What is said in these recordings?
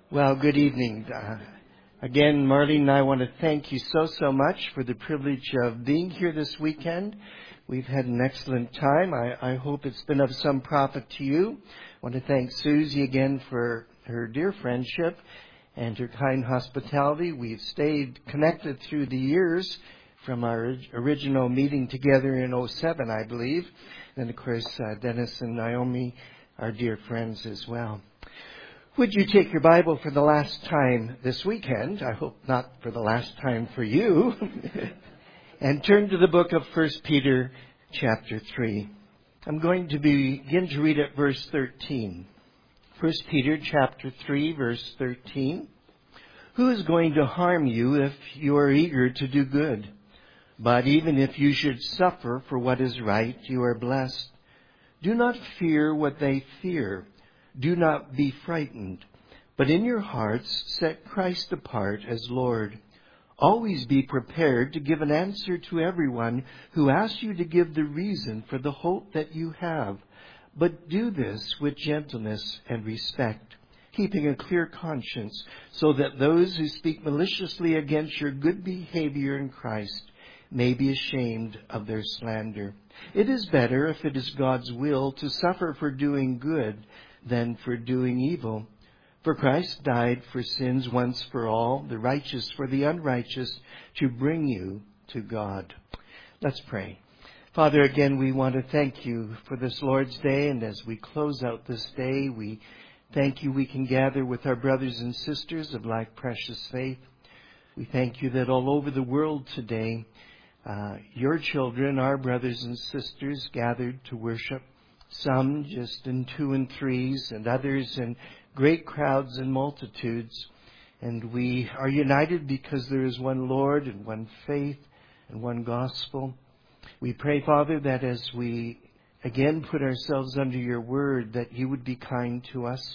Well, good evening. Again, Marlene and I want to thank you so much for the privilege of being here this weekend. We've had an excellent time. I hope it's been of some profit to you. I want to thank Susie again for her dear friendship and her kind hospitality. We've stayed connected through the years from our original meeting together in '07, I believe. And of course, Dennis and Naomi are dear friends as well. Would you take your Bible for the last time this weekend? I hope not for the last time for you. And turn to the book of 1 Peter chapter 3. I'm going to begin to read at verse 13. 1 Peter chapter 3, verse 13. Who is going to harm you if you are eager to do good? But even if you should suffer for what is right, you are blessed. Do not fear what they fear. Do not be frightened, but in your hearts set Christ apart as Lord. Always be prepared to give an answer to everyone who asks you to give the reason for the hope that you have. But do this with gentleness and respect, keeping a clear conscience, so that those who speak maliciously against your good behavior in Christ may be ashamed of their slander. It is better, if it is God's will, to suffer for doing good than for doing evil. For Christ died for sins once for all, the righteous for the unrighteous, to bring you to God. Let's pray. Father, again, we want to thank you for this Lord's Day, and as we close out this day, we thank you we can gather with our brothers and sisters of like precious faith. We thank you that all over the world today, your children, our brothers and sisters, gathered to worship. Some just in 2 and 3s, and others in great crowds and multitudes. And we are united because there is one Lord and one faith and one gospel. We pray, Father, that as we again put ourselves under your word, that you would be kind to us.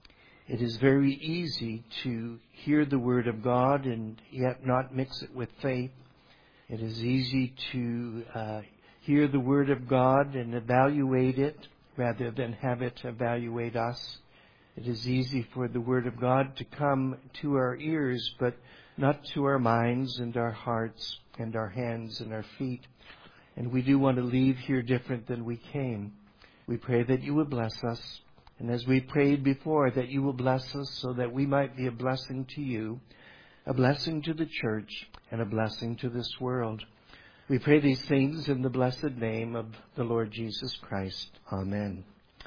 It is very easy to hear the word of God and yet not mix it with faith. It is easy to hear the word of God and evaluate it rather than have it evaluate us. It is easy for the word of God to come to our ears, but not to our minds and our hearts and our hands and our feet. And we do want to leave here different than we came. We pray that you will bless us. And as we prayed before, that you will bless us so that we might be a blessing to you, a blessing to the church, and a blessing to this world. We pray these things in the blessed name of the Lord Jesus Christ. Amen.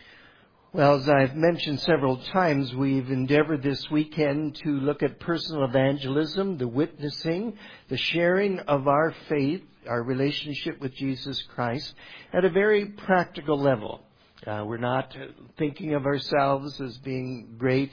Well, as I've mentioned several times, we've endeavored this weekend to look at personal evangelism, the witnessing, the sharing of our faith, our relationship with Jesus Christ at a very practical level. We're not thinking of ourselves as being great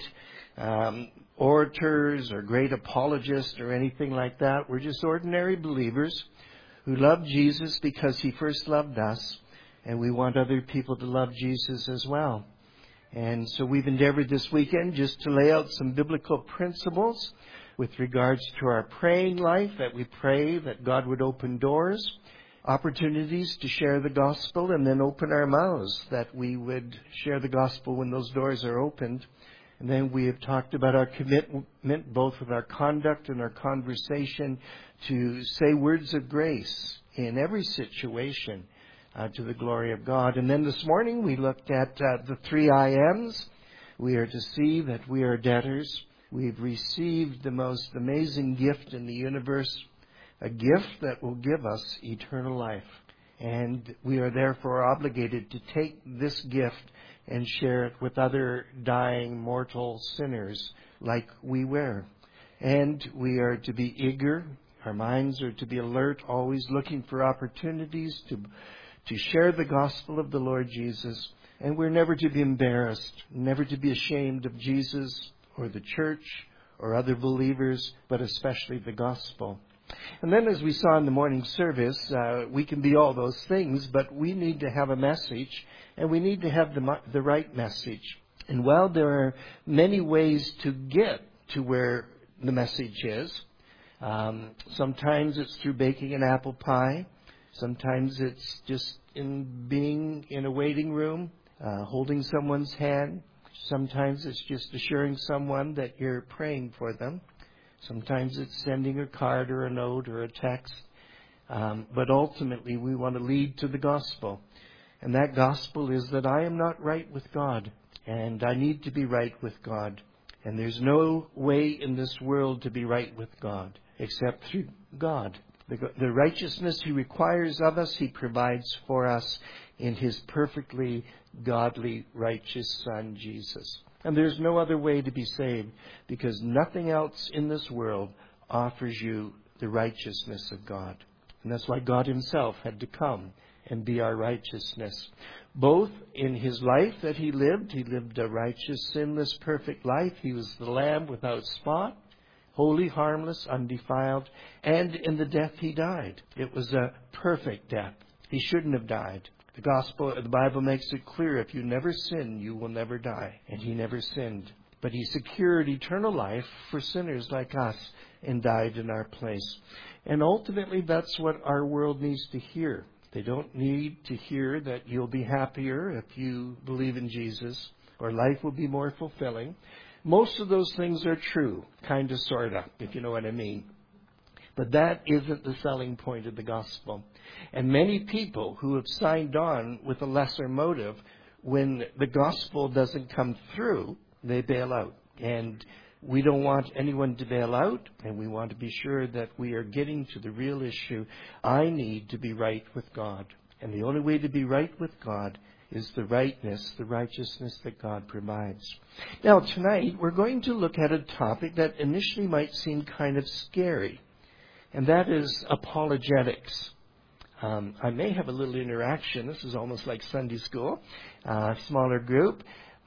orators or great apologists or anything like that. We're just ordinary believers who love Jesus because he first loved us, and we want other people to love Jesus as well. And so we've endeavored this weekend just to lay out some biblical principles with regards to our praying life, that we pray that God would open doors, opportunities to share the gospel, and then open our mouths, that we would share the gospel when those doors are opened. And then we have talked about our commitment, both with our conduct and our conversation, to say words of grace in every situation to the glory of God. And then this morning we looked at the 3 I Ams. We are to see that we are debtors. We've received the most amazing gift in the universe, a gift that will give us eternal life. And we are therefore obligated to take this gift and share it with other dying mortal sinners like we were. And we are to be eager. Our minds are to be alert, always looking for opportunities to share the gospel of the Lord Jesus. And we're never to be embarrassed, never to be ashamed of Jesus or the church or other believers, but especially the gospel. And then, as we saw in the morning service, we can be all those things, but we need to have a message, and we need to have the right message. And while there are many ways to get to where the message is, sometimes it's through baking an apple pie. Sometimes it's just in being in a waiting room, holding someone's hand, Sometimes it's just assuring someone that you're praying for them. Sometimes it's sending a card or a note or a text. But ultimately, we want to lead to the gospel. And that gospel is that I am not right with God, and I need to be right with God. And there's no way in this world to be right with God except through God. The righteousness He requires of us, He provides for us in His perfectly godly, righteous Son, Jesus. And there's no other way to be saved, because nothing else in this world offers you the righteousness of God. And that's why God Himself had to come and be our righteousness. Both in His life that He lived a righteous, sinless, perfect life. He was the Lamb without spot, holy, harmless, undefiled. And in the death He died. It was a perfect death. He shouldn't have died. The Bible makes it clear, if you never sin, you will never die. And He never sinned. But He secured eternal life for sinners like us and died in our place. And ultimately, that's what our world needs to hear. They don't need to hear that you'll be happier if you believe in Jesus, or life will be more fulfilling. Most of those things are true, kind of, sort of, if you know what I mean. But that isn't the selling point of the gospel. And many people who have signed on with a lesser motive, when the gospel doesn't come through, they bail out. And we don't want anyone to bail out, and we want to be sure that we are getting to the real issue. I need to be right with God. And the only way to be right with God is the rightness, the righteousness that God provides. Now, tonight, we're going to look at a topic that initially might seem kind of scary, and that is apologetics. I may have a little interaction. This is almost like Sunday school, smaller group.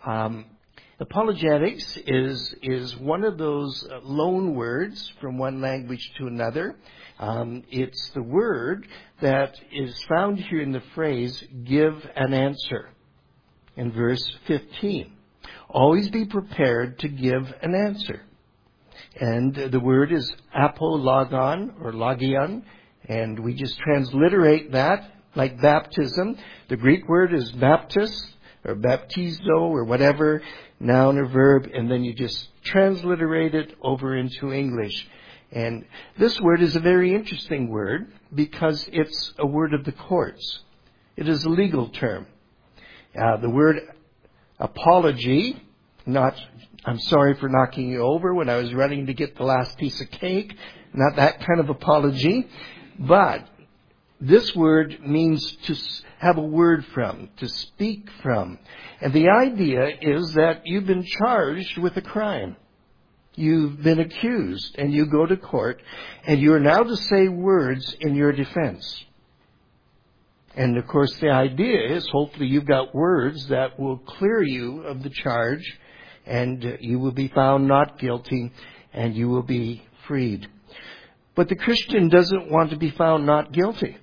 Apologetics is one of those loan words from one language to another. It's the word that is found here in the phrase, give an answer, in verse 15. Always be prepared to give an answer. And the word is apologon or logion, and we just transliterate that like baptism. The Greek word is baptis or baptizo or whatever, noun or verb, and then you just transliterate it over into English. And this word is a very interesting word because it's a word of the courts. It is a legal term. The word apology, I'm sorry for knocking you over when I was running to get the last piece of cake, not that kind of apology, but this word means to have a word from, to speak from. And the idea is that you've been charged with a crime. You've been accused, and you go to court, and you are now to say words in your defense. And of course, the idea is hopefully you've got words that will clear you of the charge, and you will be found not guilty, and you will be freed. But the Christian doesn't want to be found not guilty.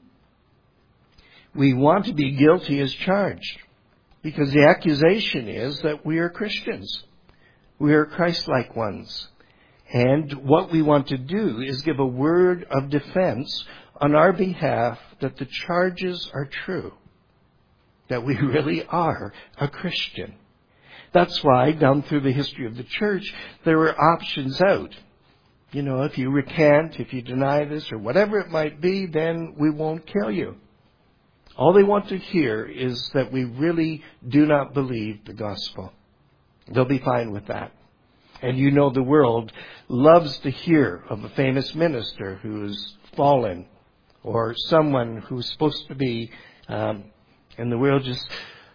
We want to be guilty as charged, because the accusation is that we are Christians. We are Christ-like ones. And what we want to do is give a word of defense on our behalf that the charges are true, that we really are a Christian. That's why, down through the history of the church, there were options out. You know, if you recant, if you deny this, or whatever it might be, then we won't kill you. All they want to hear is that we really do not believe the gospel. They'll be fine with that. And you know the world loves to hear of a famous minister who's fallen, or someone who's supposed to be, and the world just,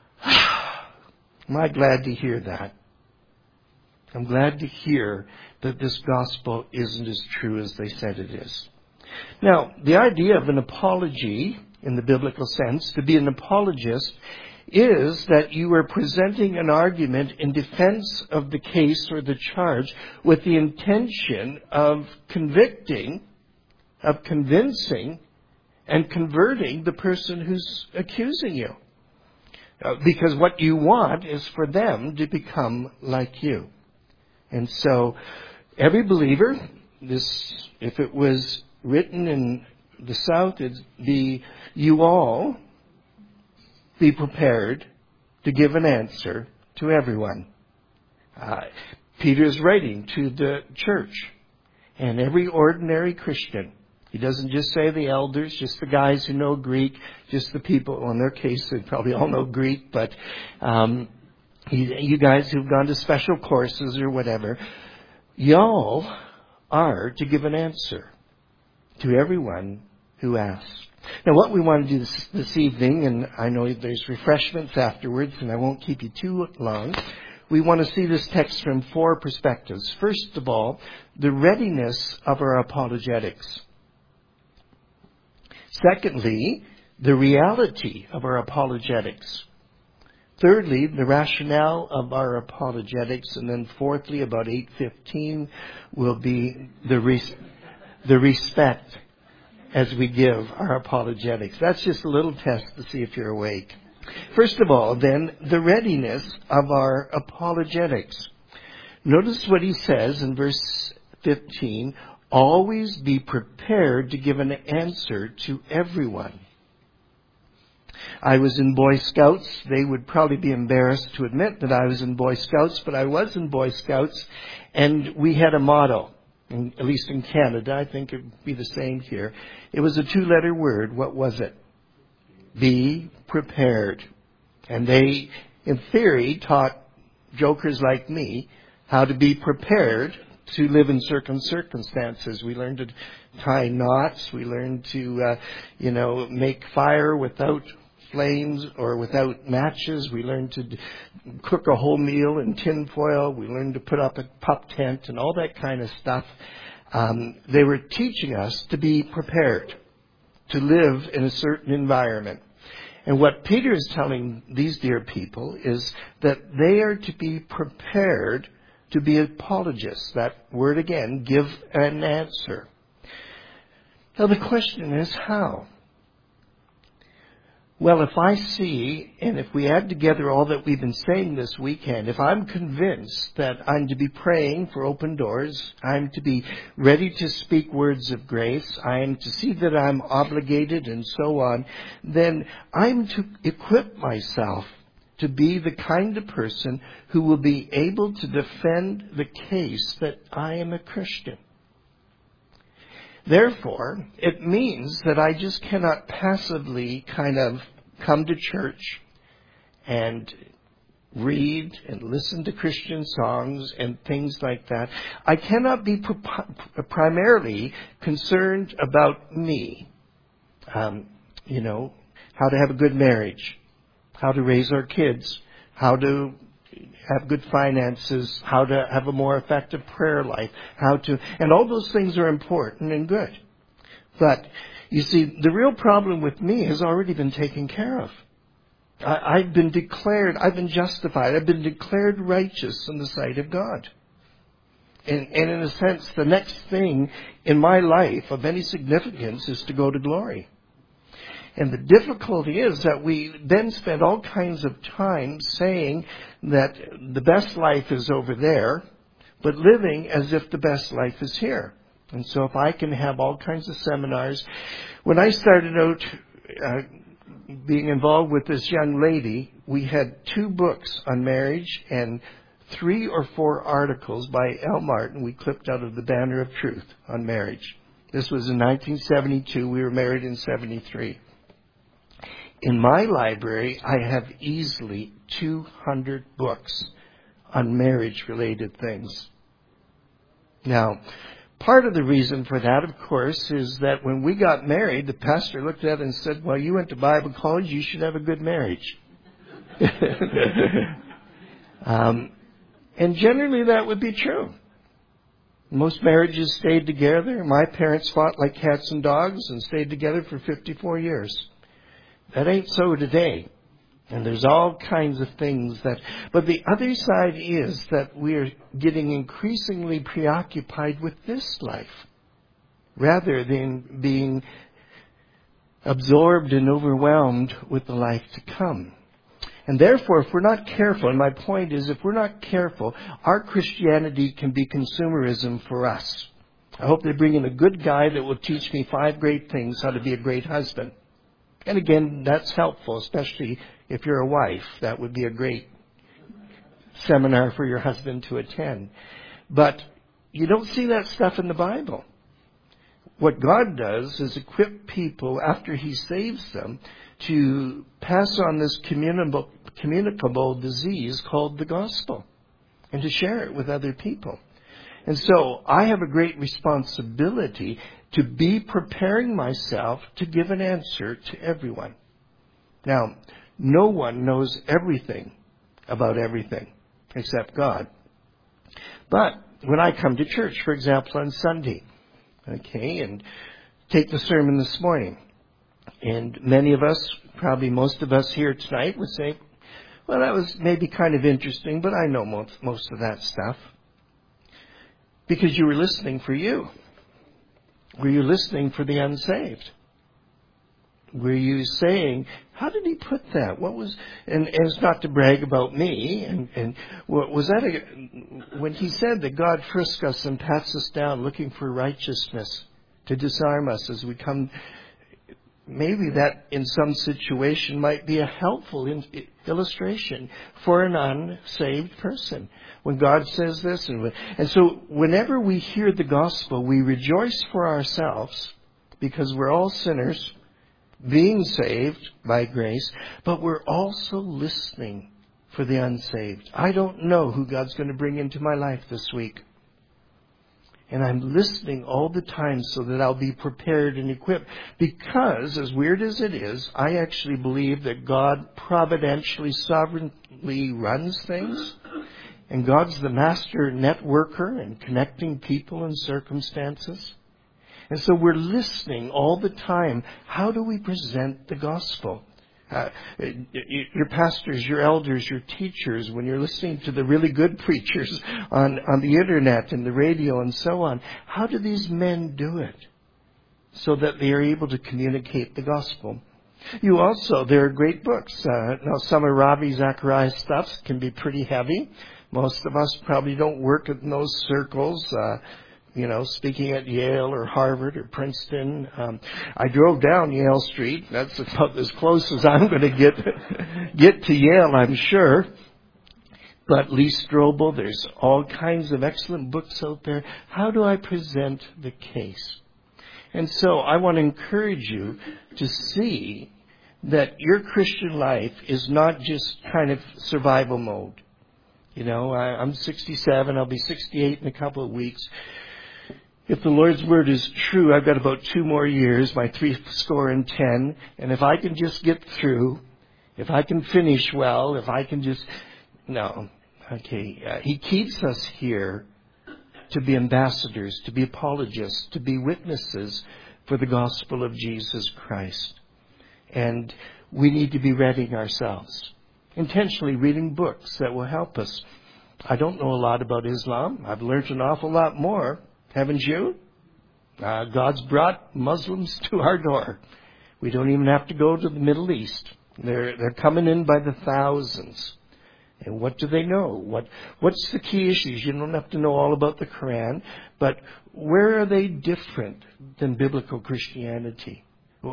am I glad to hear that? I'm glad to hear that this gospel isn't as true as they said it is. Now, the idea of an apology, in the biblical sense, to be an apologist, is that you are presenting an argument in defense of the case or the charge with the intention of convicting, of convincing, and converting the person who's accusing you. Because what you want is for them to become like you. And so, every believer, if it was written in the South, it'd be, you all be prepared to give an answer to everyone. Peter's writing to the church and every ordinary Christian. He doesn't just say the elders, just the guys who know Greek, just the people. Well, in their case, they probably all know Greek, but you guys who've gone to special courses or whatever, y'all are to give an answer to everyone who asks. Now, what we want to do this evening, and I know there's refreshments afterwards, and I won't keep you too long. We want to see this text from 4 perspectives. First of all, the readiness of our apologetics. Secondly, the reality of our apologetics. Thirdly, the rationale of our apologetics. And then fourthly, about 8:15, will be the respect as we give our apologetics. That's just a little test to see if you're awake. First of all, then, the readiness of our apologetics. Notice what he says in verse 15. Always be prepared to give an answer to everyone. I was in Boy Scouts. They would probably be embarrassed to admit that I was in Boy Scouts, but I was in Boy Scouts, and we had a motto, at least in Canada. I think it would be the same here. It was a 2-letter word. What was it? Be prepared. And they, in theory, taught jokers like me how to be prepared to live in certain circumstances. We learned to tie knots. We learned to, make fire without flames or without matches. We learned to cook a whole meal in tin foil. We learned to put up a pup tent and all that kind of stuff. They were teaching us to be prepared to live in a certain environment. And what Peter is telling these dear people is that they are to be prepared to be apologists. That word again, give an answer. Now the question is how? Well, if I see, and if we add together all that we've been saying this weekend, if I'm convinced that I'm to be praying for open doors, I'm to be ready to speak words of grace, I'm to see that I'm obligated and so on, then I'm to equip myself to be the kind of person who will be able to defend the case that I am a Christian. Therefore, it means that I just cannot passively kind of come to church and read and listen to Christian songs and things like that. I cannot be primarily concerned about me. How to have a good marriage, how to raise our kids, how to have good finances, how to have a more effective prayer life, and all those things are important and good. But, you see, the real problem with me has already been taken care of. I've been justified, I've been declared righteous in the sight of God. And in a sense, the next thing in my life of any significance is to go to glory. And the difficulty is that we then spend all kinds of time saying that the best life is over there, but living as if the best life is here. And so if I can have all kinds of seminars. When I started out being involved with this young lady, we had 2 books on marriage and 3 or 4 articles by L. Martin we clipped out of the Banner of Truth on marriage. This was in 1972. We were married in 73. In my library, I have easily 200 books on marriage-related things. Now, part of the reason for that, of course, is that when we got married, the pastor looked at it and said, well, you went to Bible college, you should have a good marriage. And generally that would be true. Most marriages stayed together. My parents fought like cats and dogs and stayed together for 54 years. That ain't so today. And there's all kinds of things but the other side is that we're getting increasingly preoccupied with this life rather than being absorbed and overwhelmed with the life to come. And therefore, if we're not careful, and my point is, if we're not careful, our Christianity can be consumerism for us. I hope they bring in a good guy that will teach me 5 great things how to be a great husband. And again, that's helpful, especially if you're a wife. That would be a great seminar for your husband to attend. But you don't see that stuff in the Bible. What God does is equip people after He saves them to pass on this communicable disease called the gospel and to share it with other people. And so I have a great responsibility to be preparing myself to give an answer to everyone. Now, no one knows everything about everything except God. But when I come to church, for example, on Sunday, and take the sermon this morning, and many of us, probably most of us here tonight, would say, well, that was maybe kind of interesting, but I know most of that stuff. Because you were listening for you. Were you listening for the unsaved? Were you saying, how did he put that? What was, and it's not to brag about me, and what was that, when he said that God frisks us and pats us down looking for righteousness to disarm us as we come, maybe that in some situation might be a helpful illustration for an unsaved person. When God says this, and so whenever we hear the gospel, we rejoice for ourselves because we're all sinners, being saved by grace, but we're also listening for the unsaved. I don't know who God's going to bring into my life this week. And I'm listening all the time so that I'll be prepared and equipped. Because, as weird as it is, I actually believe that God providentially, sovereignly runs things. And God's the master networker in connecting people and circumstances. And so we're listening all the time. How do we present the gospel? Your pastors, your elders, your teachers, when you're listening to the really good preachers on the internet and the radio and so on, how do these men do it so that they are able to communicate the gospel? There are great books. Now, some of Ravi Zacharias' stuff can be pretty heavy. Most of us probably don't work in those circles. Speaking at Yale or Harvard or Princeton. I drove down Yale Street. That's about as close as I'm going to get to Yale, I'm sure. But Lee Strobel, there's all kinds of excellent books out there. How do I present the case? And so I want to encourage you to see that your Christian life is not just kind of survival mode. I'm 67. I'll be 68 in a couple of weeks. If the Lord's word is true, I've got about 2 more years, my 70. And if I can just get through, if I can finish well, if I can just... No. Okay. He keeps us here to be ambassadors, to be apologists, to be witnesses for the gospel of Jesus Christ. And we need to be readying ourselves. Intentionally reading books that will help us. I don't know a lot about Islam. I've learned an awful lot more. Haven't you? God's brought Muslims to our door. We don't even have to go to the Middle East. They're coming in by the thousands. And what do they know? What's the key issues? You don't have to know all about the Quran, but where are they different than biblical Christianity?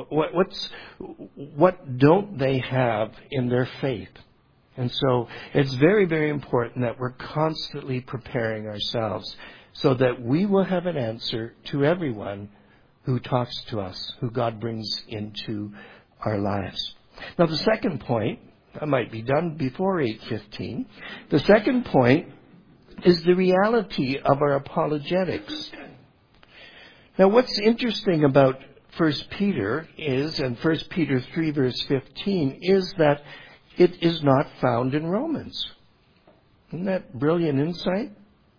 What don't they have in their faith? And so it's very, very important that we're constantly preparing ourselves so that we will have an answer to everyone who talks to us, who God brings into our lives. Now, the second point, I might be done before 8:15. The second point is the reality of our apologetics. Now, what's interesting about 1 Peter is, and 1 Peter 3 verse 15, is that it is not found in Romans. Isn't that brilliant insight?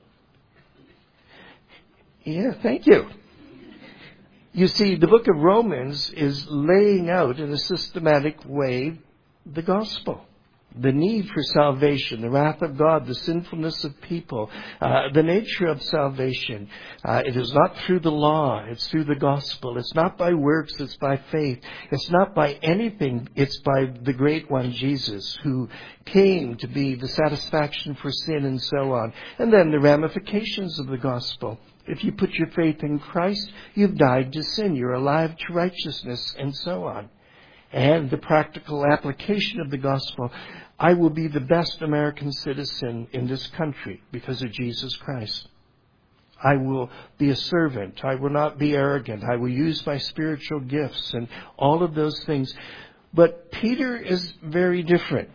Yeah, thank you. You see, the book of Romans is laying out in a systematic way the gospel, the need for salvation, the wrath of God, the sinfulness of people, the nature of salvation. It is not through the law, it's through the gospel. It's not by works, it's by faith. It's not by anything, it's by the great one, Jesus, who came to be the satisfaction for sin and so on. And then the ramifications of the gospel. If you put your faith in Christ, you've died to sin, you're alive to righteousness, and so on. And the practical application of the gospel. I will be the best American citizen in this country because of Jesus Christ. I will be a servant. I will not be arrogant. I will use my spiritual gifts and all of those things. But Peter is very different.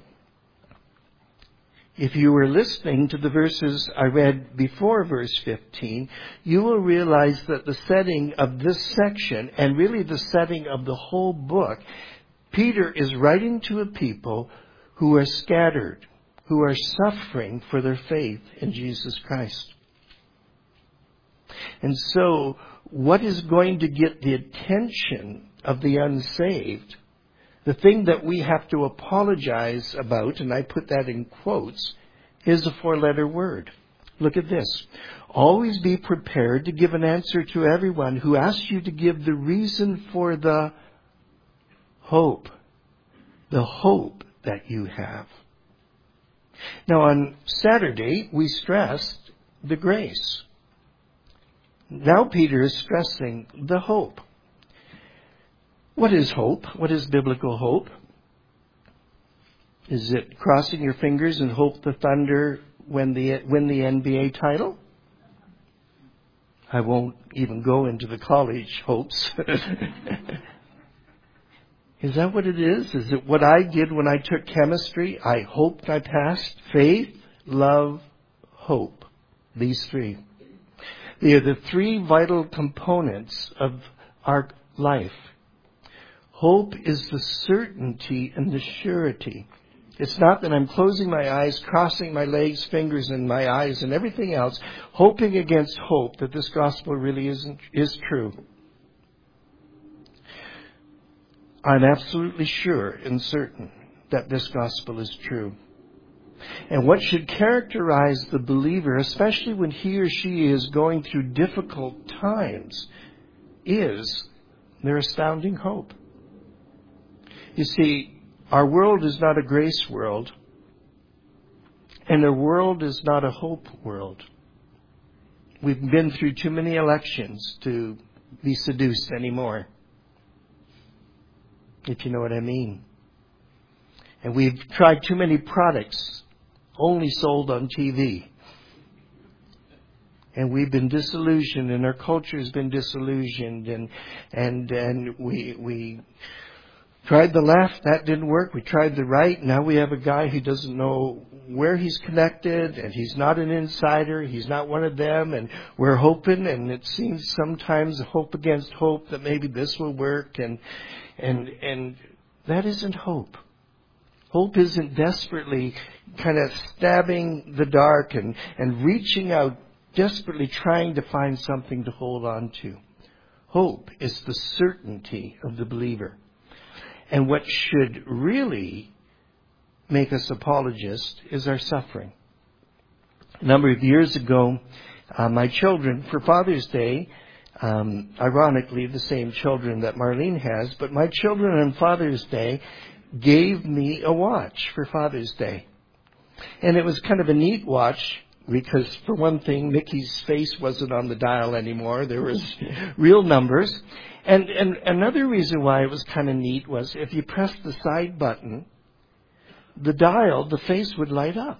If you were listening to the verses I read before verse 15, you will realize that the setting of this section, and really the setting of the whole book, Peter is writing to a people who are scattered, who are suffering for their faith in Jesus Christ. And so, what is going to get the attention of the unsaved, the thing that we have to apologize about, and I put that in quotes, is a 4-letter word. Look at this. Always be prepared to give an answer to everyone who asks you to give the reason for the hope that you have. Now on Saturday, we stressed the grace. Now Peter is stressing the hope. What is hope? What is biblical hope? Is it crossing your fingers and hope the Thunder win the NBA title? I won't even go into the college hopes. Is that what it is? Is it what I did when I took chemistry? I hoped I passed. Faith, love, hope. These three. They are the three vital components of our life. Hope is the certainty and the surety. It's not that I'm closing my eyes, crossing my legs, fingers, and my eyes and everything else, hoping against hope that this gospel really is true. I'm absolutely sure and certain that this gospel is true. And what should characterize the believer, especially when he or she is going through difficult times, is their astounding hope. You see, our world is not a grace world, and the world is not a hope world. We've been through too many elections to be seduced anymore, if you know what I mean. And we've tried too many products only sold on TV. And we've been disillusioned, and our culture has been disillusioned, and we tried the left, that didn't work. We tried the right, now we have a guy who doesn't know where he's connected, and he's not an insider, he's not one of them, and we're hoping, and it seems sometimes hope against hope that maybe this will work, and that isn't hope. Hope isn't desperately kind of stabbing the dark and reaching out, desperately trying to find something to hold on to. Hope is the certainty of the believer. And what should really make us apologists is our suffering. A number of years ago, my children, for Father's Day, ironically the same children that Marlene has, but my children on Father's Day gave me a watch for Father's Day. And it was kind of a neat watch because, for one thing, Mickey's face wasn't on the dial anymore. There was real numbers. And another reason why it was kind of neat was if you pressed the side button, the dial, the face would light up.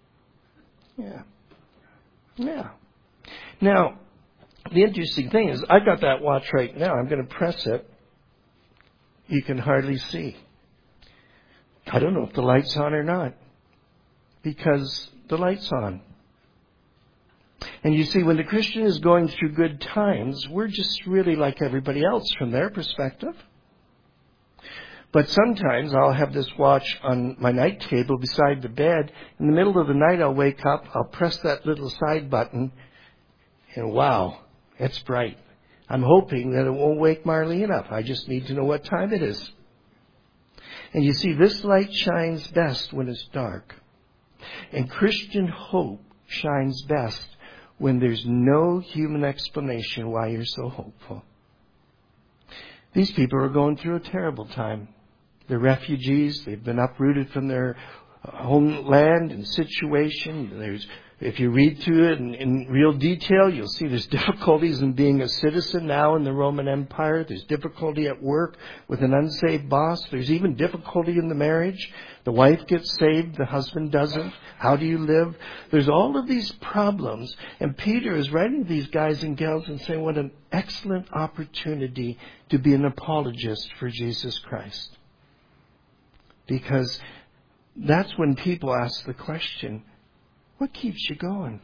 Yeah. Now, the interesting thing is, I got that watch right now. I'm going to press it. You can hardly see. I don't know if the light's on or not, because the light's on. And you see, when the Christian is going through good times, we're just really like everybody else from their perspective. But sometimes I'll have this watch on my night table beside the bed. In the middle of the night, I'll wake up, I'll press that little side button, and wow, it's bright. I'm hoping that it won't wake Marlene up. I just need to know what time it is. And you see, this light shines best when it's dark. And Christian hope shines best when there's no human explanation why you're so hopeful. These people are going through a terrible time. They're refugees. They've been uprooted from their homeland and situation. There's If you read through it in real detail, you'll see there's difficulties in being a citizen now in the Roman Empire. There's difficulty at work with an unsaved boss. There's even difficulty in the marriage. The wife gets saved, the husband doesn't. How do you live? There's all of these problems. And Peter is writing to these guys and gals and saying, what an excellent opportunity to be an apologist for Jesus Christ. Because that's when people ask the question, what keeps you going?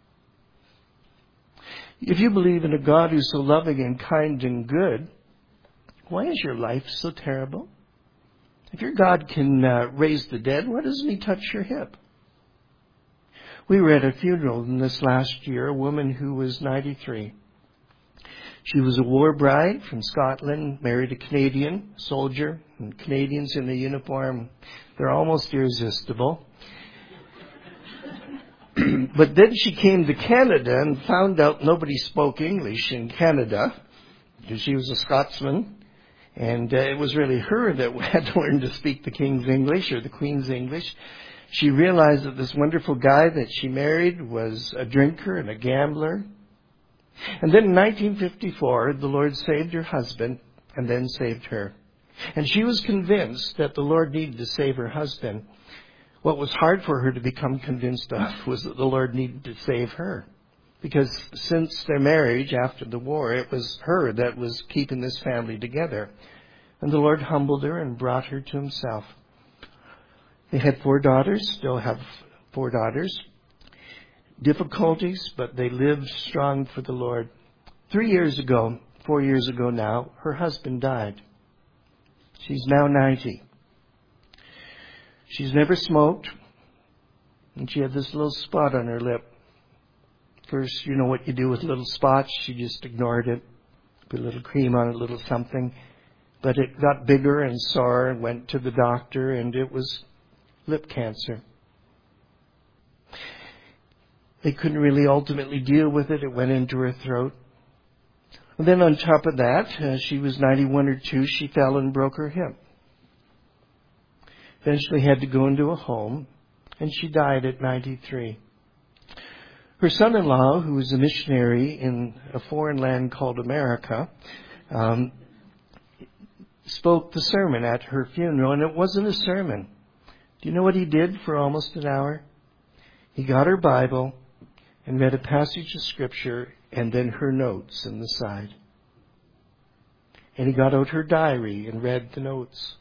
If you believe in a God who's so loving and kind and good, why is your life so terrible? If your God can raise the dead, why doesn't He touch your hip? We were at a funeral in this last year, a woman who was 93. She was a war bride from Scotland, married a Canadian soldier, and Canadians in the uniform, they're almost irresistible. But then she came to Canada and found out nobody spoke English in Canada, because she was a Scotsman. And it was really her that had to learn to speak the King's English or the Queen's English. She realized that this wonderful guy that she married was a drinker and a gambler. And then in 1954, the Lord saved her husband and then saved her. And she was convinced that the Lord needed to save her husband. What was hard for her to become convinced of was that the Lord needed to save her. Because since their marriage after the war, it was her that was keeping this family together. And the Lord humbled her and brought her to Himself. They had 4 daughters, still have 4 daughters. Difficulties, but they lived strong for the Lord. 4 years ago now, her husband died. She's now 90. She's never smoked, and she had this little spot on her lip. First, you know what you do with little spots. She just ignored it. Put a little cream on it, a little something. But it got bigger and sore and went to the doctor, and it was lip cancer. They couldn't really ultimately deal with it. It went into her throat. And then on top of that, she was 91 or 2. She fell and broke her hip. Eventually had to go into a home, and she died at 93. Her son-in-law, who was a missionary in a foreign land called America, spoke the sermon at her funeral, and it wasn't a sermon. Do you know what he did for almost an hour? He got her Bible and read a passage of Scripture and then her notes in the side. And he got out her diary and read the notes.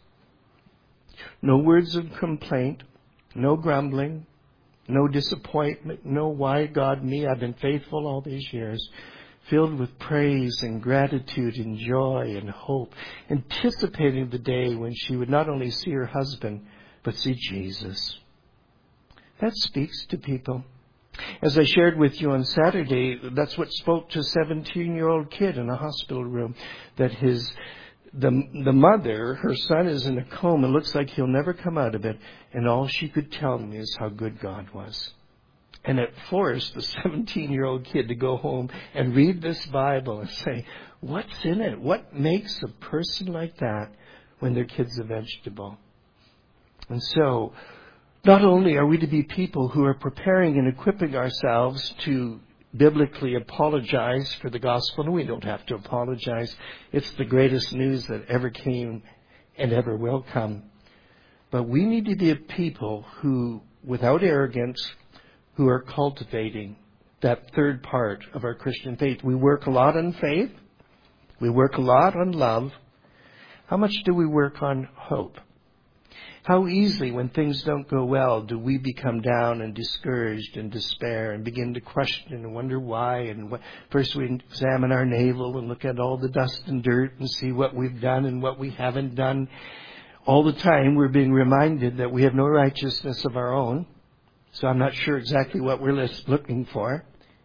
No words of complaint, no grumbling, no disappointment, no why God me, I've been faithful all these years. Filled with praise and gratitude and joy and hope, anticipating the day when she would not only see her husband, but see Jesus. That speaks to people. As I shared with you on Saturday, that's what spoke to a 17-year-old kid in a hospital room, that the mother, her son is in a coma, looks like he'll never come out of it, and all she could tell me is how good God was. And it forced the 17-year-old kid to go home and read this Bible and say, what's in it? What makes a person like that when their kid's a vegetable? And so, not only are we to be people who are preparing and equipping ourselves to biblically apologize for the gospel, and we don't have to apologize. It's the greatest news that ever came and ever will come. But we need to be a people who, without arrogance, who are cultivating that third part of our Christian faith. We work a lot on faith. We work a lot on love. How much do we work on hope? How easily, when things don't go well, do we become down and discouraged and despair and begin to question and wonder why? And first we examine our navel and look at all the dust and dirt and see what we've done and what we haven't done. All the time we're being reminded that we have no righteousness of our own. So I'm not sure exactly what we're looking for.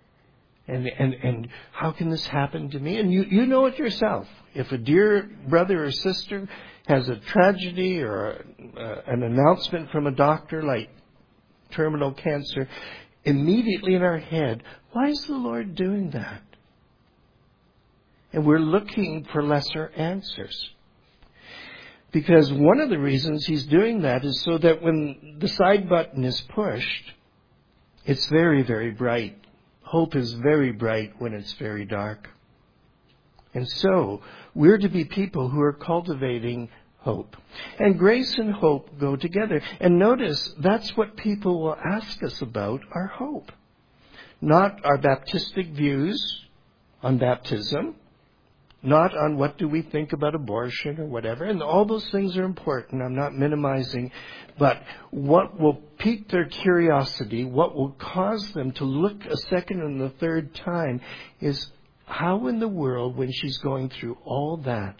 And how can this happen to me? And you know it yourself. If a dear brother or sister has a tragedy or an announcement from a doctor like terminal cancer, immediately in our head, why is the Lord doing that? And we're looking for lesser answers. Because one of the reasons He's doing that is so that when the side button is pushed It's very, very bright. Hope is very bright when it's very dark. And so, we're to be people who are cultivating hope. And grace and hope go together. And notice, that's what people will ask us about, our hope. Not our Baptistic views on baptism, not on what do we think about abortion or whatever. And all those things are important. I'm not minimizing. But what will pique their curiosity, what will cause them to look a second and a third time is how in the world, when she's going through all that,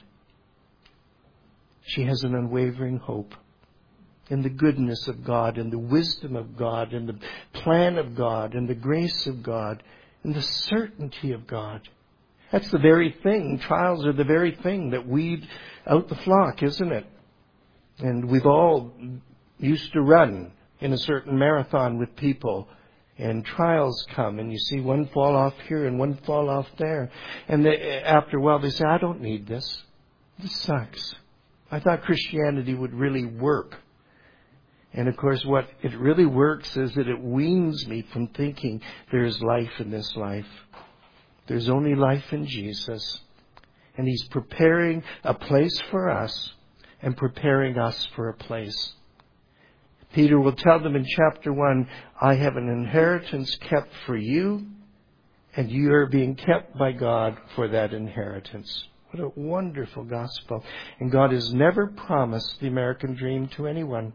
she has an unwavering hope in the goodness of God, in the wisdom of God, in the plan of God, in the grace of God, in the certainty of God. That's the very thing. Trials are the very thing that weed out the flock, isn't it? And we've all used to run in a certain marathon with people. And trials come, and you see one fall off here and one fall off there. And after a while they say, I don't need this. This sucks. I thought Christianity would really work. And of course, what it really works is that it weans me from thinking there's life in this life. There's only life in Jesus. And He's preparing a place for us and preparing us for a place. Peter will tell them in chapter 1, I have an inheritance kept for you, and you are being kept by God for that inheritance. What a wonderful gospel. And God has never promised the American dream to anyone.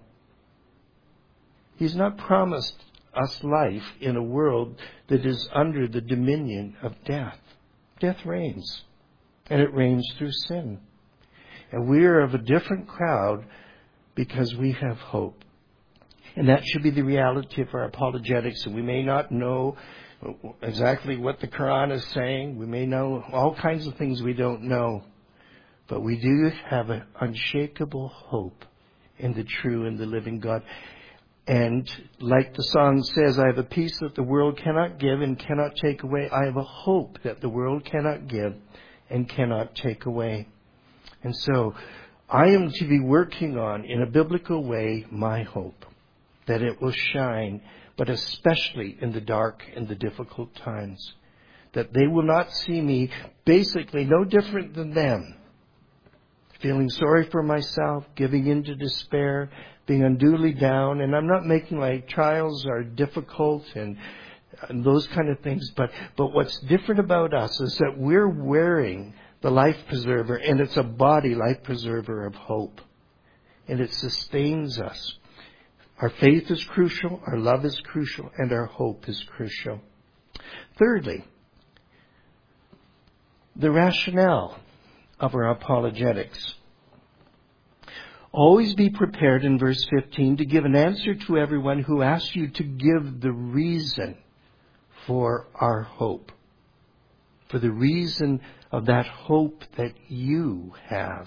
He's not promised us life in a world that is under the dominion of death. Death reigns, and it reigns through sin. And we are of a different crowd because we have hope. And that should be the reality of our apologetics. And we may not know exactly what the Quran is saying. We may know all kinds of things we don't know. But we do have an unshakable hope in the true and the living God. And like the song says, I have a peace that the world cannot give and cannot take away. I have a hope that the world cannot give and cannot take away. And so I am to be working on, in a biblical way, my hope. That it will shine, but especially in the dark and the difficult times. That they will not see me basically no different than them. Feeling sorry for myself, giving in to despair, being unduly down. And I'm not making like trials are difficult and those kind of things. But what's different about us is that we're wearing the life preserver, and it's a body life preserver of hope. And it sustains us. Our faith is crucial, our love is crucial, and our hope is crucial. Thirdly, the rationale of our apologetics. Always be prepared in verse 15 to give an answer to everyone who asks you to give the reason for our hope. For the reason of that hope that you have.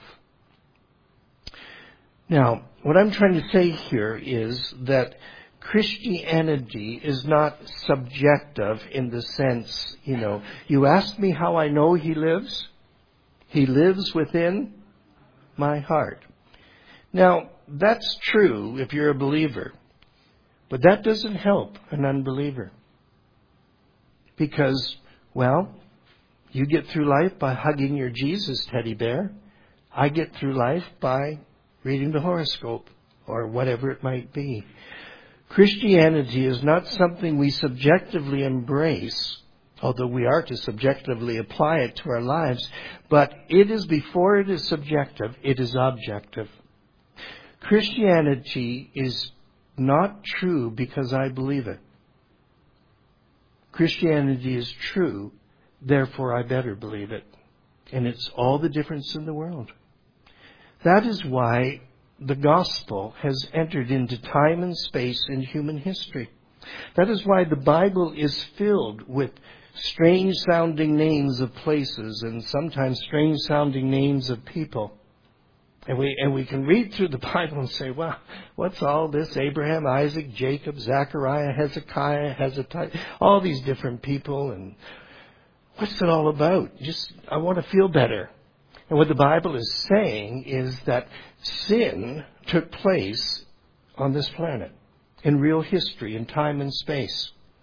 Now, what I'm trying to say here is that Christianity is not subjective in the sense, you ask me how I know He lives. He lives within my heart. Now, that's true if you're a believer. But that doesn't help an unbeliever. Because, you get through life by hugging your Jesus teddy bear. I get through life by reading the horoscope or whatever it might be. Christianity is not something we subjectively embrace, although we are to subjectively apply it to our lives, but it is, before it is subjective, it is objective. Christianity is not true because I believe it. Christianity is true, therefore I better believe it. And it's all the difference in the world. That is why the gospel has entered into time and space in human history. That is why the Bible is filled with strange sounding names of places and sometimes strange sounding names of people. And we can read through the Bible and say, wow, what's all this? Abraham, Isaac, Jacob, Zechariah, Hezekiah, all these different people. And what's it all about? I want to feel better. And what the Bible is saying is that sin took place on this planet in real history, in time and space.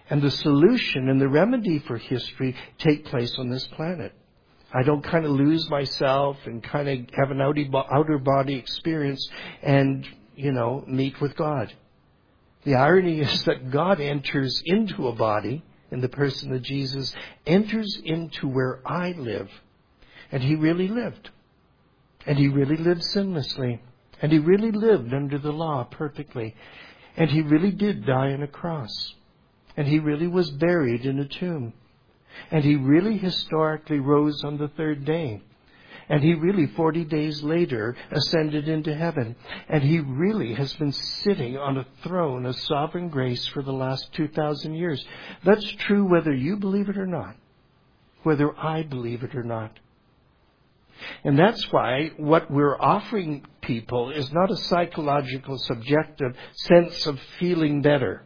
And the solution and the remedy for history take place on this planet. I don't kind of lose myself and kind of have an outer body experience and, meet with God. The irony is that God enters into a body in the person of Jesus, enters into where I live. And he really lived. And he really lived sinlessly. And he really lived under the law perfectly. And he really did die on a cross. And he really was buried in a tomb. And he really historically rose on the third day. And he really, 40 days later, ascended into heaven. And he really has been sitting on a throne of sovereign grace for the last 2,000 years. That's true whether you believe it or not. Whether I believe it or not. And that's why what we're offering people is not a psychological, subjective sense of feeling better.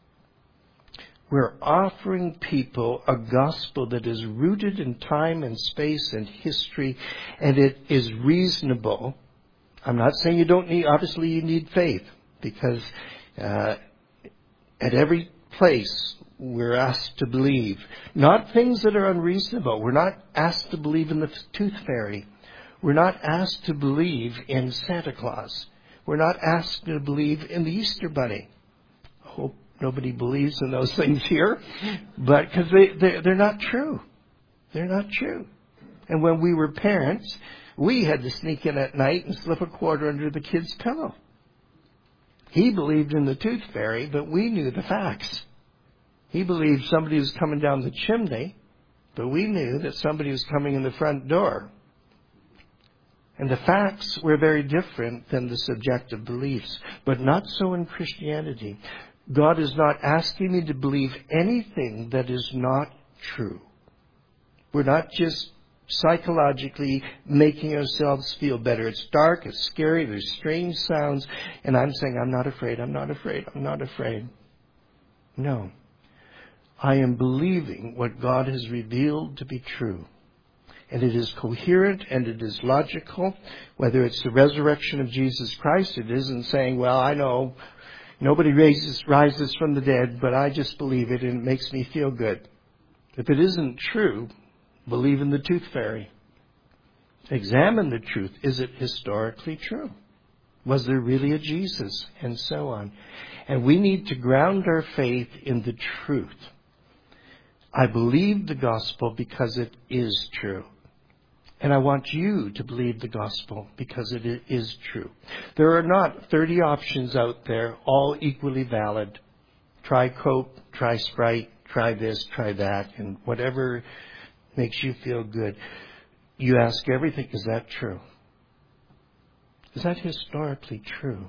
We're offering people a gospel that is rooted in time and space and history, and it is reasonable. I'm not saying you don't need, obviously you need faith, because at every place we're asked to believe. Not things that are unreasonable. We're not asked to believe in the tooth fairy. We're not asked to believe in Santa Claus. We're not asked to believe in the Easter Bunny. I hope nobody believes in those things here, but because they're not true. They're not true. And when we were parents, we had to sneak in at night and slip a quarter under the kid's pillow. He believed in the tooth fairy, but we knew the facts. He believed somebody was coming down the chimney, but we knew that somebody was coming in the front door. And the facts were very different than the subjective beliefs, but not so in Christianity. God is not asking me to believe anything that is not true. We're not just psychologically making ourselves feel better. It's dark, it's scary, there's strange sounds, and I'm saying, I'm not afraid, I'm not afraid, I'm not afraid. No. I am believing what God has revealed to be true. And it is coherent and it is logical. Whether it's the resurrection of Jesus Christ, it isn't saying, well, I know nobody rises from the dead, but I just believe it and it makes me feel good. If it isn't true, believe in the tooth fairy. Examine the truth. Is it historically true? Was there really a Jesus? And so on. And we need to ground our faith in the truth. I believe the gospel because it is true. And I want you to believe the gospel because it is true. There are not 30 options out there, all equally valid. Try Coke, try Sprite, try this, try that, and whatever makes you feel good. You ask everything, is that true? Is that historically true?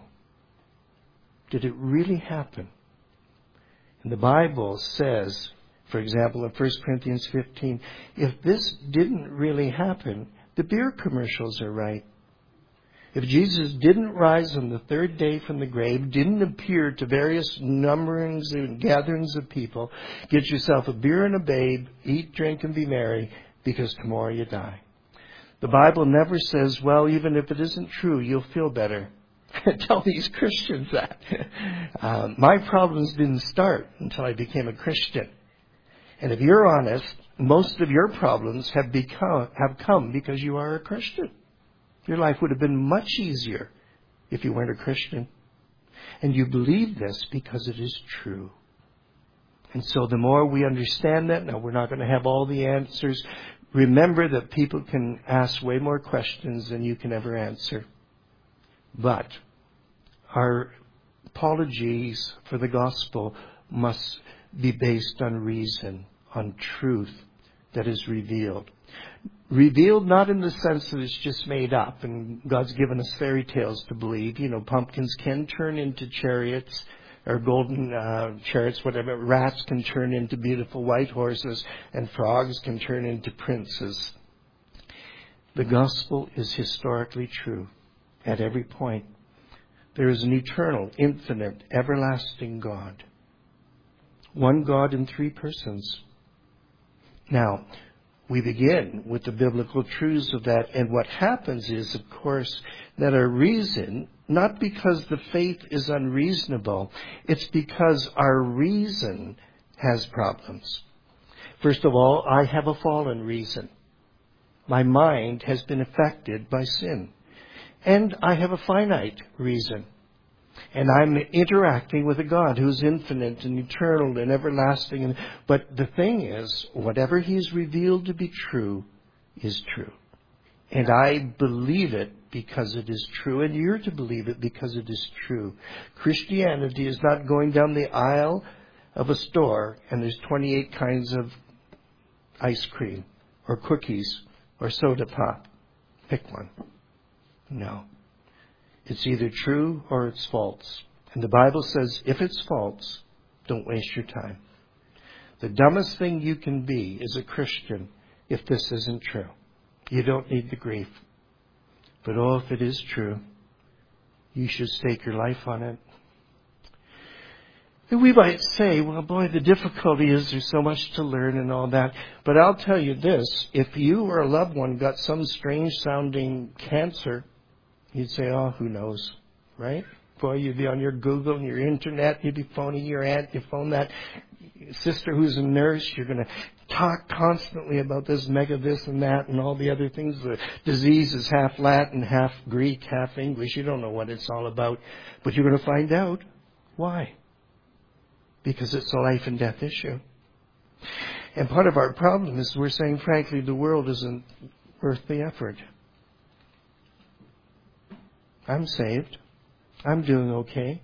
Did it really happen? And the Bible says, for example, in 1 Corinthians 15, if this didn't really happen, the beer commercials are right. If Jesus didn't rise on the third day from the grave, didn't appear to various numberings and gatherings of people, get yourself a beer and a babe, eat, drink, and be merry, because tomorrow you die. The Bible never says, well, even if it isn't true, you'll feel better. Tell these Christians that. My problems didn't start until I became a Christian. And if you're honest, most of your problems have come because you are a Christian. Your life would have been much easier if you weren't a Christian. And you believe this because it is true. And so the more we understand that, now we're not going to have all the answers. Remember that people can ask way more questions than you can ever answer. But our apologies for the gospel must be based on reason, on truth that is revealed. Revealed not in the sense that it's just made up and God's given us fairy tales to believe. You know, pumpkins can turn into chariots or golden chariots, whatever. Rats can turn into beautiful white horses and frogs can turn into princes. The gospel is historically true at every point. There is an eternal, infinite, everlasting God. One God in three persons. Now, we begin with the biblical truths of that. And what happens is, of course, that our reason, not because the faith is unreasonable, it's because our reason has problems. First of all, I have a fallen reason. My mind has been affected by sin. And I have a finite reason. And I'm interacting with a God who's infinite and eternal and everlasting. But the thing is, whatever He's revealed to be true is true. And I believe it because it is true. And you're to believe it because it is true. Christianity is not going down the aisle of a store and there's 28 kinds of ice cream or cookies or soda pop. Pick one. No. It's either true or it's false. And the Bible says if it's false, don't waste your time. The dumbest thing you can be is a Christian if this isn't true. You don't need the grief. But if it is true, you should stake your life on it. And we might say, well, boy, the difficulty is there's so much to learn and all that. But I'll tell you this, if you or a loved one got some strange sounding cancer, you'd say, oh, who knows, right? Boy, you'd be on your Google and your internet, you'd be phoning your aunt, you phone that sister who's a nurse, you're going to talk constantly about this mega this and that and all the other things. The disease is half Latin, half Greek, half English. You don't know what it's all about, but you're going to find out. Why? Because it's a life and death issue. And part of our problem is we're saying, frankly, the world isn't worth the effort. I'm saved. I'm doing okay.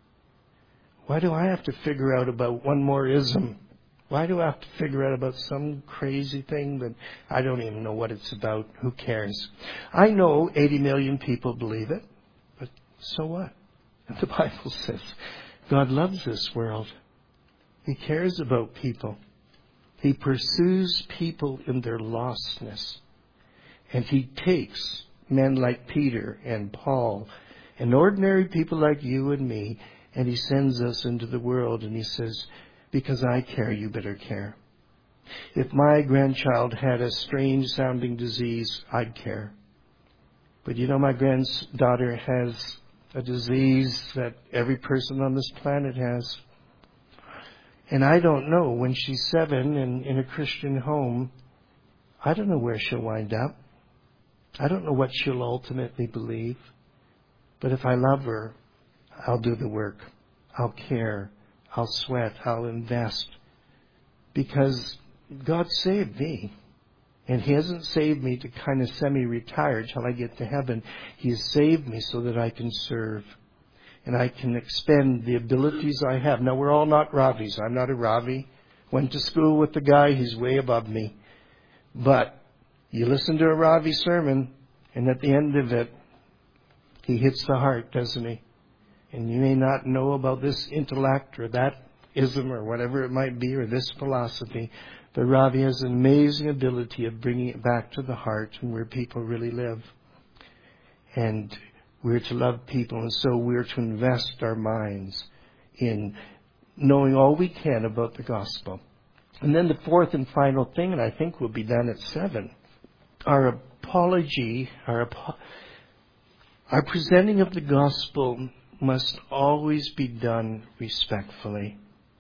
Why do I have to figure out about one more ism? Why do I have to figure out about some crazy thing that I don't even know what it's about? Who cares? I know 80 million people believe it, but so what? And the Bible says God loves this world. He cares about people. He pursues people in their lostness. And He takes men like Peter and Paul and ordinary people like you and me, and He sends us into the world and He says, because I care, you better care. If my grandchild had a strange sounding disease, I'd care. But you know, my granddaughter has a disease that every person on this planet has. And I don't know, when she's 7 and in a Christian home, I don't know where she'll wind up. I don't know what she'll ultimately believe. But if I love her, I'll do the work. I'll care. I'll sweat. I'll invest. Because God saved me. And He hasn't saved me to kind of semi-retire till I get to heaven. He has saved me so that I can serve. And I can expend the abilities I have. Now, we're all not Ravis. I'm not a Ravi. Went to school with the guy. He's way above me. But you listen to a Ravi sermon, and at the end of it, he hits the heart, doesn't he? And you may not know about this intellect or that ism or whatever it might be, or this philosophy, but Ravi has an amazing ability of bringing it back to the heart and where people really live. And we're to love people, and so we're to invest our minds in knowing all we can about the gospel. And then the fourth and final thing, and I think we'll be done at 7, our apology, our presenting of the gospel must always be done respectfully.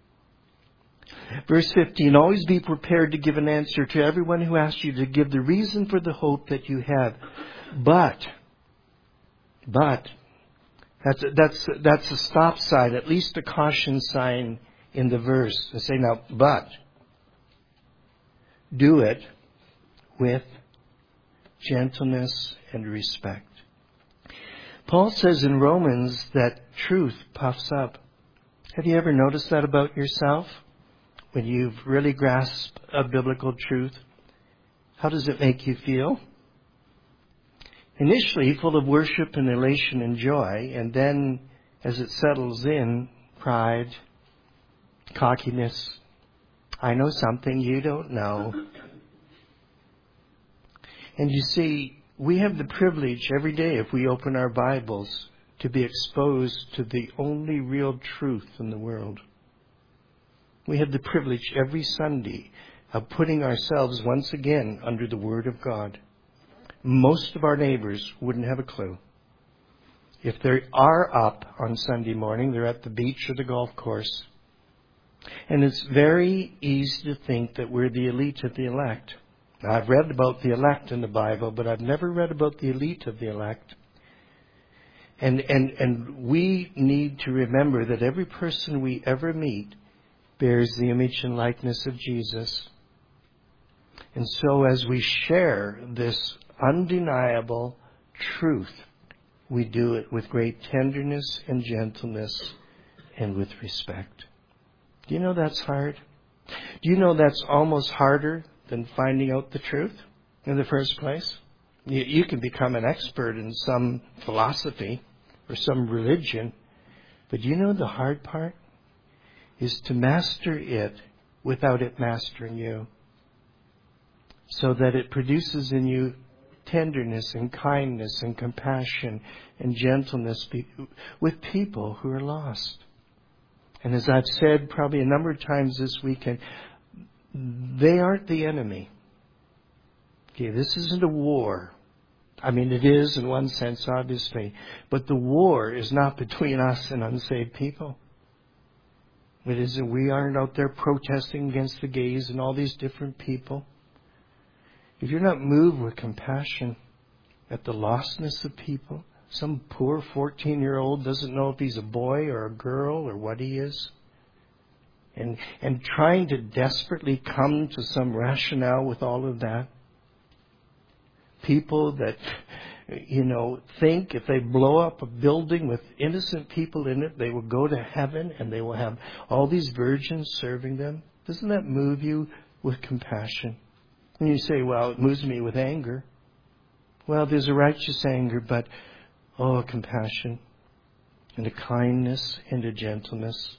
Verse 15, always be prepared to give an answer to everyone who asks you to give the reason for the hope that you have. But, that's a stop sign, at least a caution sign in the verse. They say now, but, do it with gentleness and respect. Paul says in Romans that truth puffs up. Have you ever noticed that about yourself? When you've really grasped a biblical truth, how does it make you feel? Initially, full of worship and elation and joy, and then, as it settles in, pride, cockiness. I know something you don't know. And you see, we have the privilege every day, if we open our Bibles, to be exposed to the only real truth in the world. We have the privilege every Sunday of putting ourselves once again under the Word of God. Most of our neighbors wouldn't have a clue. If they are up on Sunday morning, they're at the beach or the golf course. And it's very easy to think that we're the elite of the elect. Now, I've read about the elect in the Bible, but I've never read about the elite of the elect. And we need to remember that every person we ever meet bears the image and likeness of Jesus. And so as we share this undeniable truth, we do it with great tenderness and gentleness and with respect. Do you know that's hard? Do you know that's almost harder than finding out the truth in the first place? You can become an expert in some philosophy or some religion, but you know the hard part is to master it without it mastering you, so that it produces in you tenderness and kindness and compassion and gentleness with people who are lost. And as I've said probably a number of times this weekend, they aren't the enemy. Okay, this isn't a war. I mean, it is in one sense, obviously. But the war is not between us and unsaved people. It isn't. We aren't out there protesting against the gays and all these different people. If you're not moved with compassion at the lostness of people, some poor 14-year-old doesn't know if he's a boy or a girl or what he is, and trying to desperately come to some rationale with all of that. People that, think if they blow up a building with innocent people in it, they will go to heaven and they will have all these virgins serving them. Doesn't that move you with compassion? And you say, well, it moves me with anger. Well, there's a righteous anger, but, a compassion and a kindness and a gentleness.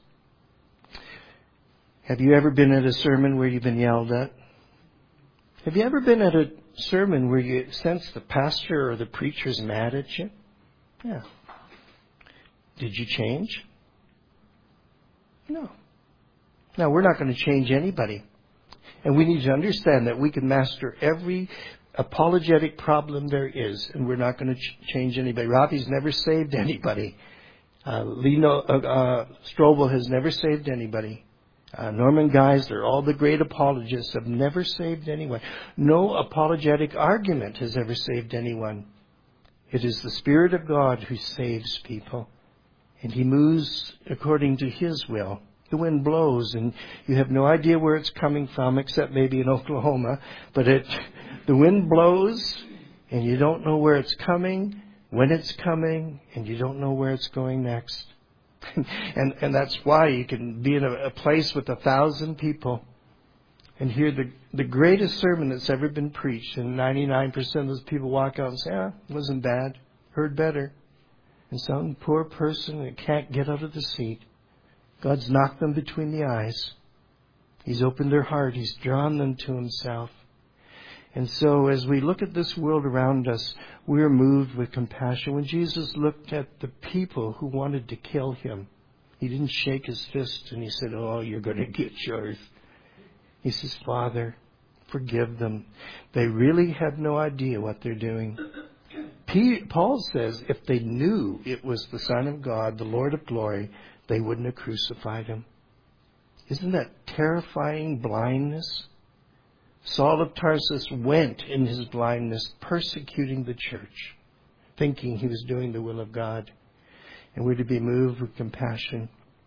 Have you ever been at a sermon where you've been yelled at? Have you ever been at a sermon where you sense the pastor or the preacher's mad at you? Yeah. Did you change? No. Now, we're not going to change anybody. And we need to understand that we can master every apologetic problem there is, and we're not going to change anybody. Rafi's never saved anybody. Lino Strobel has never saved anybody. Norman Geisler, all the great apologists have never saved anyone. No apologetic argument has ever saved anyone. It is the Spirit of God who saves people, and He moves according to His will. The wind blows, and you have no idea where it's coming from, except maybe in Oklahoma. But the wind blows, and you don't know where it's coming, when it's coming, and you don't know where it's going next. And that's why you can be in a place with 1,000 people and hear the greatest sermon that's ever been preached, and 99% of those people walk out and say, it wasn't bad, heard better. And some poor person that can't get out of the seat, God's knocked them between the eyes. He's opened their heart. He's drawn them to Himself. And so as we look at this world around us, we're moved with compassion. When Jesus looked at the people who wanted to kill Him, He didn't shake His fist and He said, you're going to get yours. He says, Father, forgive them. They really have no idea what they're doing. Paul says if they knew it was the Son of God, the Lord of glory, they wouldn't have crucified Him. Isn't that terrifying blindness? Saul of Tarsus went in his blindness persecuting the church, thinking he was doing the will of God. And we're to be moved with compassion.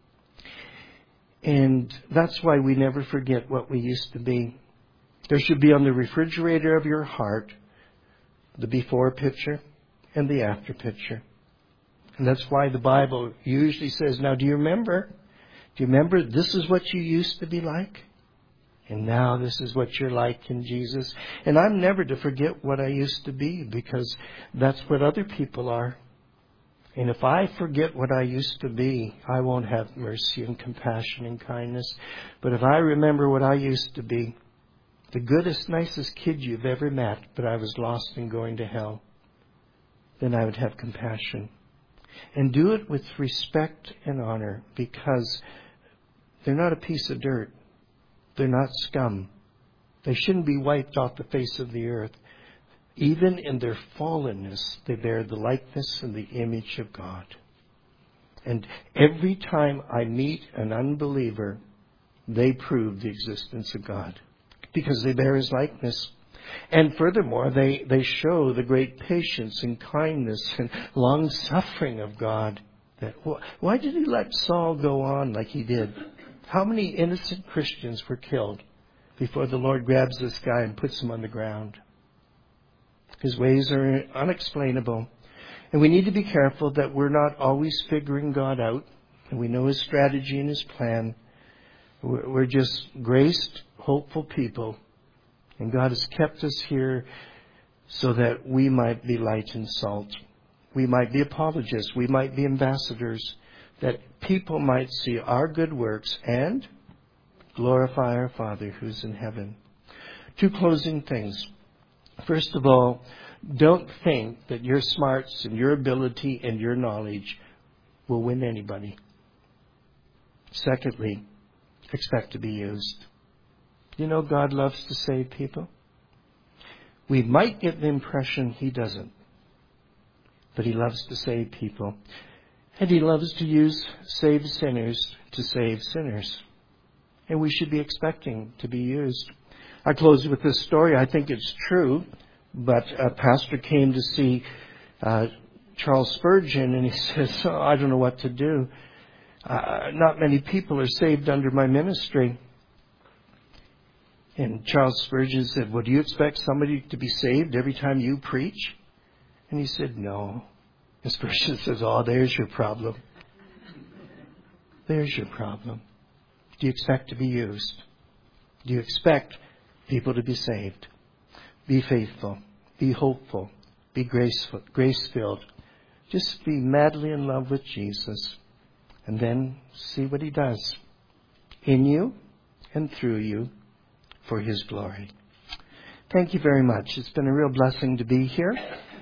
And that's why we never forget what we used to be. There should be on the refrigerator of your heart the before picture and the after picture. And that's why the Bible usually says, now do you remember? Do you remember this is what you used to be like? And now this is what you're like in Jesus. And I'm never to forget what I used to be, because that's what other people are. And if I forget what I used to be, I won't have mercy and compassion and kindness. But if I remember what I used to be, the goodest, nicest kid you've ever met, but I was lost and going to hell, then I would have compassion. And do it with respect and honor, because they're not a piece of dirt. They're not scum. They shouldn't be wiped off the face of the earth. Even in their fallenness, they bear the likeness and the image of God. And every time I meet an unbeliever, they prove the existence of God because they bear His likeness. And furthermore, they show the great patience and kindness and long-suffering of God. Why did He let Saul go on like he did? How many innocent Christians were killed before the Lord grabs this guy and puts him on the ground? His ways are unexplainable. And we need to be careful that we're not always figuring God out. And we know His strategy and His plan. We're just graced, hopeful people. And God has kept us here so that we might be light and salt. We might be apologists. We might be ambassadors. That people might see our good works and glorify our Father who's in heaven. 2 closing things. First of all, don't think that your smarts and your ability and your knowledge will win anybody. Secondly, expect to be used. You know, God loves to save people. We might get the impression He doesn't. But He loves to save people. And He loves to use saved sinners to save sinners. And we should be expecting to be used. I close with this story. I think it's true. But a pastor came to see Charles Spurgeon, and he says, I don't know what to do. Not many people are saved under my ministry. And Charles Spurgeon said, well, do you expect somebody to be saved every time you preach? And he said, no. And Spurgeon says, there's your problem. There's your problem. Do you expect to be used? Do you expect people to be saved? Be faithful. Be hopeful. Be grace-filled. Just be madly in love with Jesus. And then see what He does in you and through you for His glory. Thank you very much. It's been a real blessing to be here.